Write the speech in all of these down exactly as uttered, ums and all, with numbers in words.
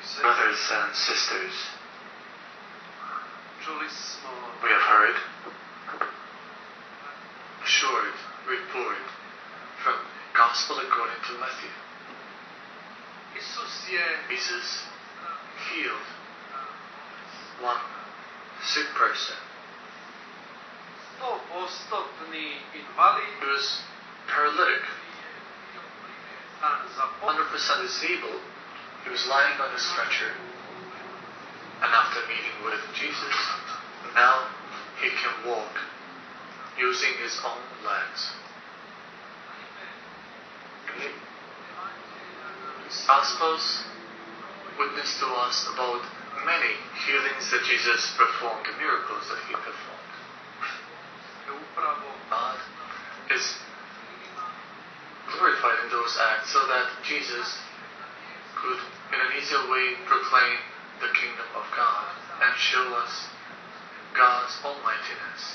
Brothers and sisters, we have heard a short report from Gospel according to Matthew. Jesus healed one sick person. He was paralytic, one hundred percent disabled. He was lying on a stretcher, and after meeting with Jesus, now he can walk using his own legs. Gospels witness to us about many healings that Jesus performed, the miracles that he performed. God is glorified in those acts so that Jesus could, in an easier way, proclaim the kingdom of God and show us God's almightiness.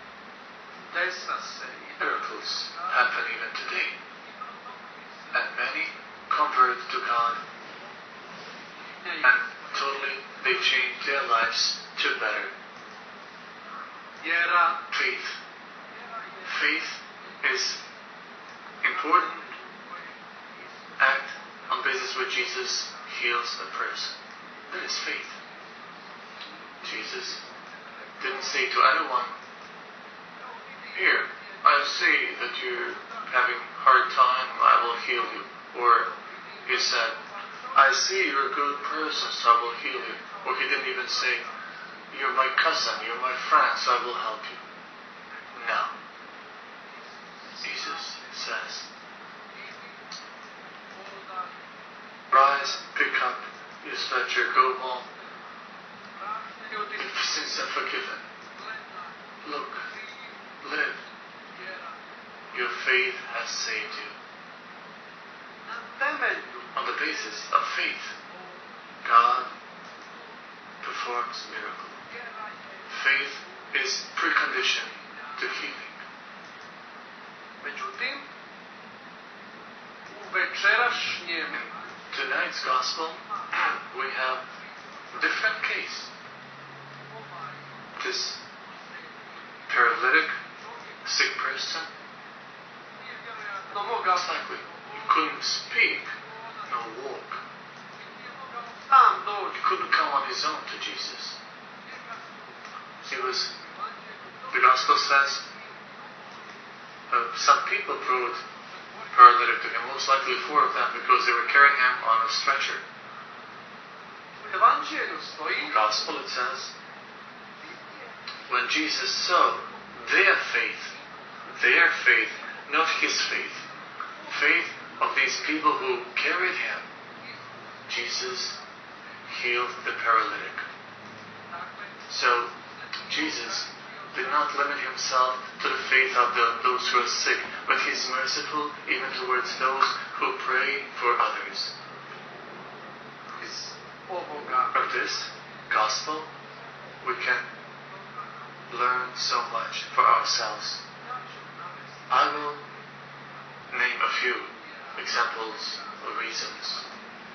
Miracles happen even today, and many convert to God, and totally they change their lives to better. Faith. Faith is important act on basis which Jesus heals a person. That is faith. Jesus didn't say to anyone, "Here, I see that you're having a hard time, I will heal you." Or he said, "I see you're a good person, so I will heal you." Or he didn't even say, "You're my cousin, you're my friend, so I will help you." No. Jesus says, "Rise, pick up your stretcher, go home. Your sins are forgiven. Look, live. Your faith has saved you." On the basis of faith, God performs miracles. Faith is precondition to healing. In tonight's gospel, we have a different case. This paralytic, sick person, most likely he couldn't speak, nor walk. He couldn't come on his own to Jesus. He was, the gospel says, uh, some people brought paralytic to him, most likely four of them, because they were carrying him on a stretcher. In the gospel it says, when Jesus saw their faith, their faith, not his faith, faith of these people who carried him, Jesus healed the paralytic. So Jesus did not limit himself to the faith of the, those who are sick, but he is merciful even towards those who pray for others. Of this gospel, we can learn so much for ourselves. I will name a few examples or reasons.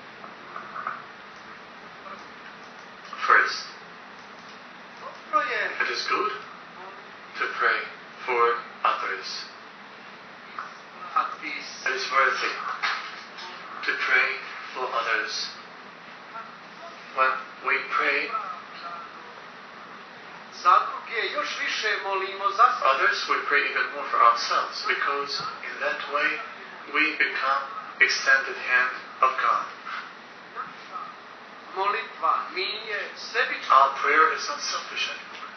First, it is good to pray for others. It is worthy to pray for others. When we pray, others, we pray even more for ourselves, because in that way we become extended hand of God. Our prayer is not selfish anymore.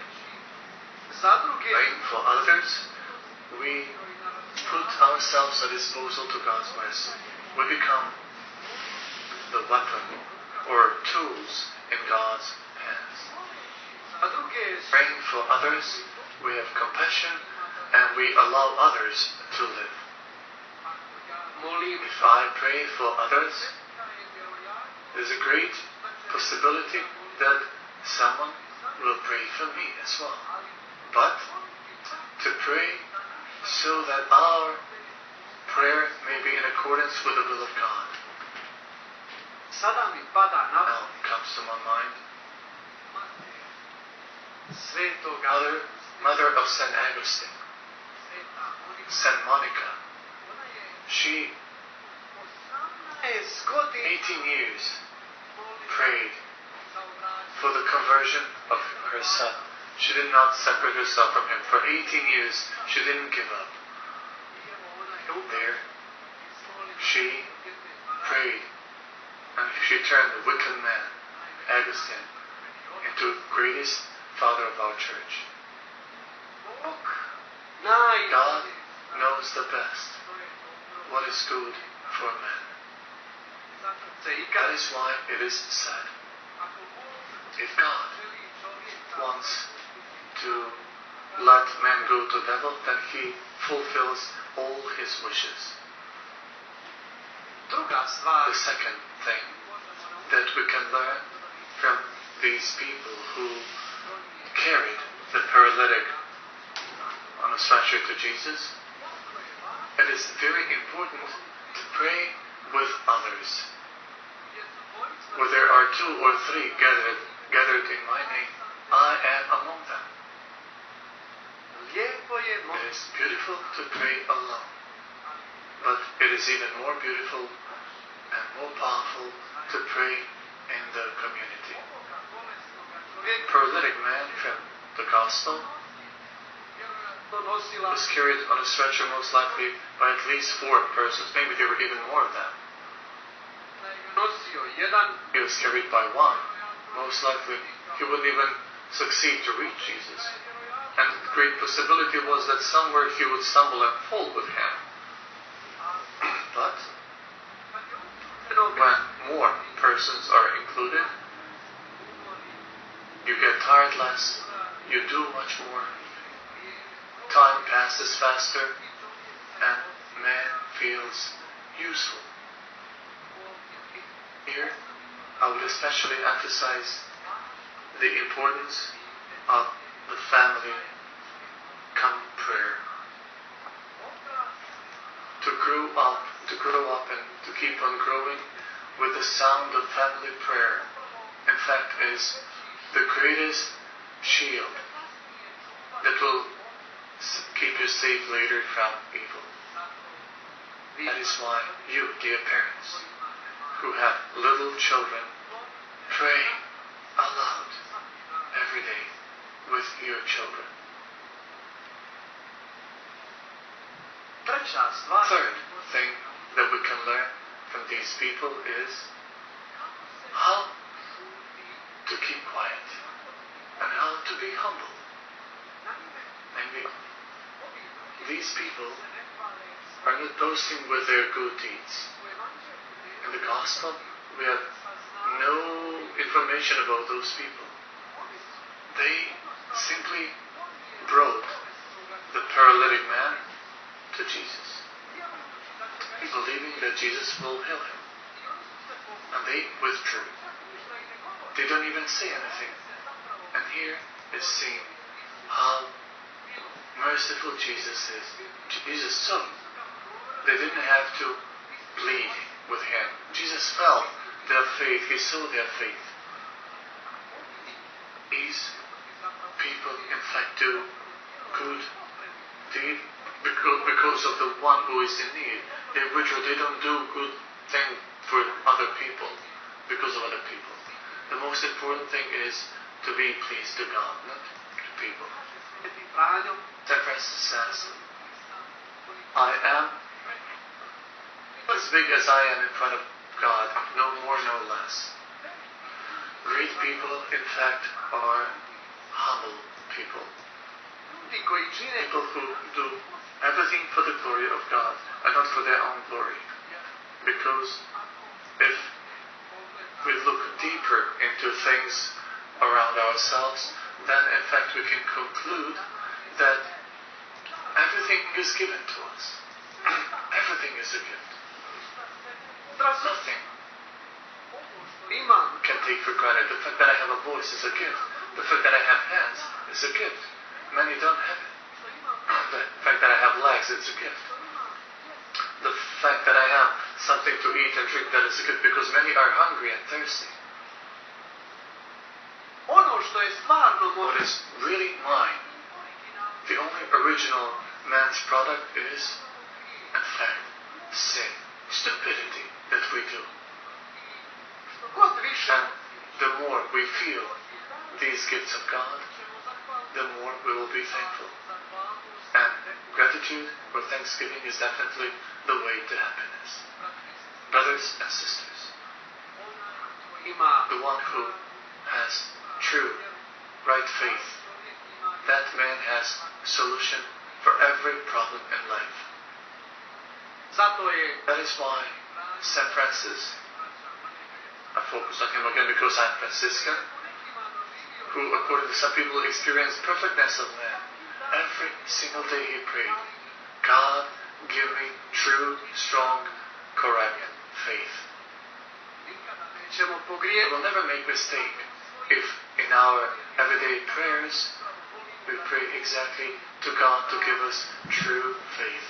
Praying for others, we put ourselves at disposal to God's mercy. We become the weapon or tools in God's hands. Praying for others, we have compassion and we allow others to live. If I pray for others, there's a great possibility that someone will pray for me as well. But to pray so that our prayer may be in accordance with the will of God. sada mi pada na now comes to my mind, Svetoga Mother, Mother of Saint Augustine, Sveta Monika. Saint Monica. Ona je She, osamnaest godina eighteen years, molila prayed za obraćanje. for the conversion of her son. She did not separate herself from him. For eighteen years, she didn't give up. I evo ona je upravo There, izmolila she jedne parade. prayed, and she turned the wicked man, Augustine, into greatest father of our church. Bog najbolje God zna knows the best, što je dobro. what is good for man. Zato se i That kad is why it is said, ako Bog if God želi čovjeka wants to let man go to devil, then he fulfills all his wishes. druga stvar The second thing možemo naučiti that we can learn from these people who carried the paralytic on a stretcher to Jesus, it is very important to pray with others. Where there are two or three gathered, gathered in my name, I am among them. lijepo je It moći is beautiful to pray alone, but it is even more beautiful and more powerful to pray in the community. čovjeka Paralytic man from the gospel vjerojatno nosila was carried on a stretcher most likely by at least four persons. Maybe there were even more of them. da je ga nosio jedan He was carried by one. Most likely he wouldn't even succeed to reach Jesus. And the great possibility was that somewhere he would stumble and fall with him. But when more persons are included, you get tired less, you do much more, time passes faster, and man feels useful. Here, I would especially emphasize the importance of the family come prayer. To grow up, to grow up and to keep on growing with the sound of family prayer, in fact, is the greatest shield that will s- keep you safe later from evil. That is why you, dear parents, who have little children, pray aloud every day with your children. treća stvar Third thing that we can learn from these people is how to keep quiet and how to be humble. Maybe these people are not boasting with their good deeds. In the gospel, we have no information about those people. They simply brought the paralytic man to Jesus, believing that Jesus will heal him. And they withdrew. They don't even say anything. And here is seen how merciful Jesus is. Jesus saw. They didn't have to plead with him. Jesus felt their faith. He saw their faith. These people, in fact, do good deed because, because of the one who is in need. They withdraw. They don't do good thing for other people because of other people. The most important thing is to be pleased to God, not to people. Sveti Franjo Saint Francis says, I am as big as I am in front of God, no more, no less. Great people, in fact, are humble people. ljudi koji čine People who do everything for the glory of God and not for their own glory. Because if we look deeper into things around ourselves, then in fact we can conclude that everything is given to us. Everything is a gift. Nothing imam can take for granted. The fact that I have a voice is a gift. The fact that I have hands is a gift. Many don't have it. The fact that I have legs is a gift. The fact that I have something to eat and drink that is good, because many are hungry and thirsty. Ono što je stvarno What moje, is really mine, the only original man's product is, in fact, sin, stupidity that we do. god više And the more we feel these gifts of God, the more we will be thankful. And gratitude or thanksgiving is definitely the way to happiness. Brothers and sisters, ima the one who has true, right faith, that man has solution for every problem in life. zato je That is why Saint Francis, I focus on him again because I'm Franciscan, who according to some people experienced perfectness of man. Every single day he prayed, God, give me true, strong, correct faith. ćemo We pogrijeti will never make mistake if in our everyday prayers we pray exactly to God to give us true faith.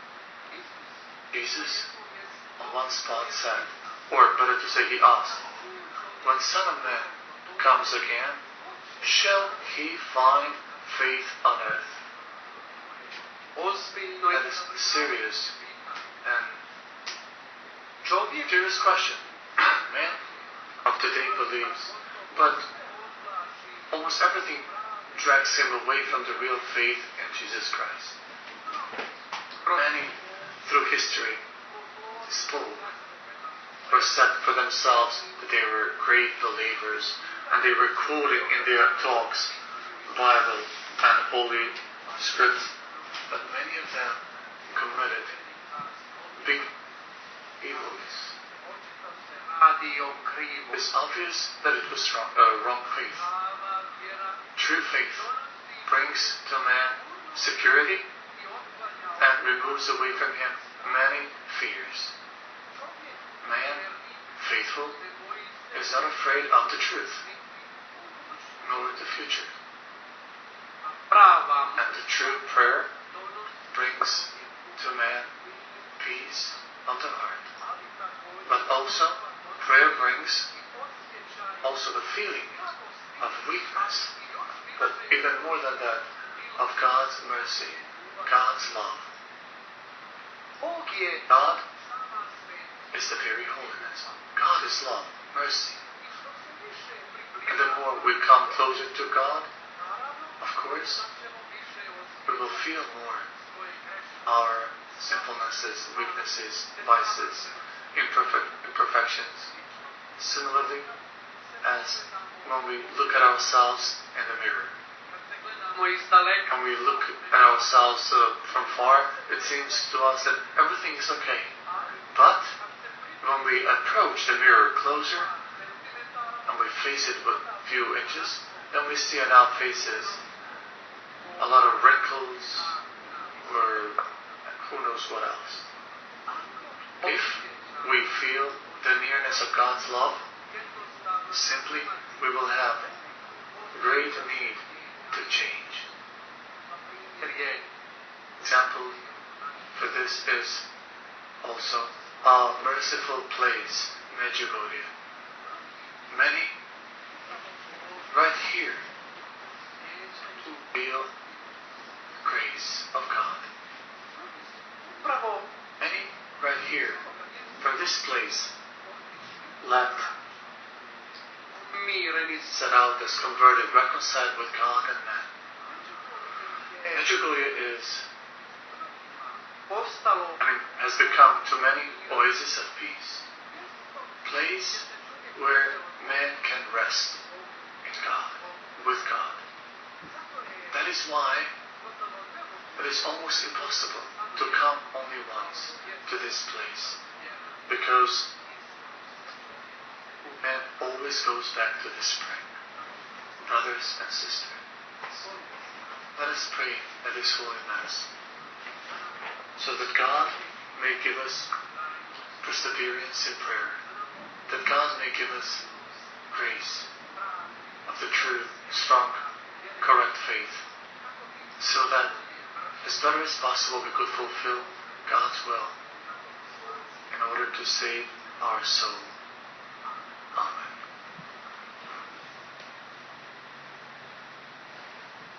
Jesus on one spot said, or better to say he asked, when Son of Man comes again, shall he find faith on earth? ozbiljno That je is serious and čovjek serious question. Man of today believes, but almost everything drags him away from the real faith in Jesus Christ. Many through history spoke or said for themselves that they were great believers, and they were quoting in their talks Bible and Holy Scripts, but many of them committed big evils. radi o krivu. It's obvious that it was wrong, uh, wrong faith. True faith brings to man security and removes away from him many fears. Man, faithful, is not afraid of the truth, nor the future. Prava And the true prayer brings to man peace of the heart. But also, prayer brings also the feeling of weakness, but even more than that, of God's mercy, God's love. Bog je God is the very holiness. God is love, mercy. And the more we come closer to God, of course, we will feel more our sinfulnesses, weaknesses, vices, imperfect, imperfections. Similarly, as when we look at ourselves in the mirror. gledamo iz daleka, When we look at ourselves uh, from far, it seems to us that everything is okay. But when we approach the mirror closer and we face it with a few inches, then we see in our faces a lot of wrinkles or who knows what else. If we feel the nearness of God's love, simply we will have great need to change. jer je Example for this is also our merciful place, Medjugorje. Many right here feel the grace of God. upravo Many right here from this place left, mireni set out as converted, reconciled with God and man. Medjugorje is, postalo I mean, has become to many oasis of peace. Place where man can rest in God, with God. That is why it is almost impossible to come only once to this place. Because man always goes back to the spring. Brothers and sisters, let us pray at this Holy Mass, so that God may give us perseverance in prayer, that God may give us grace of the true, strong, correct faith, so that as better as possible we could fulfill God's will in order to save our soul.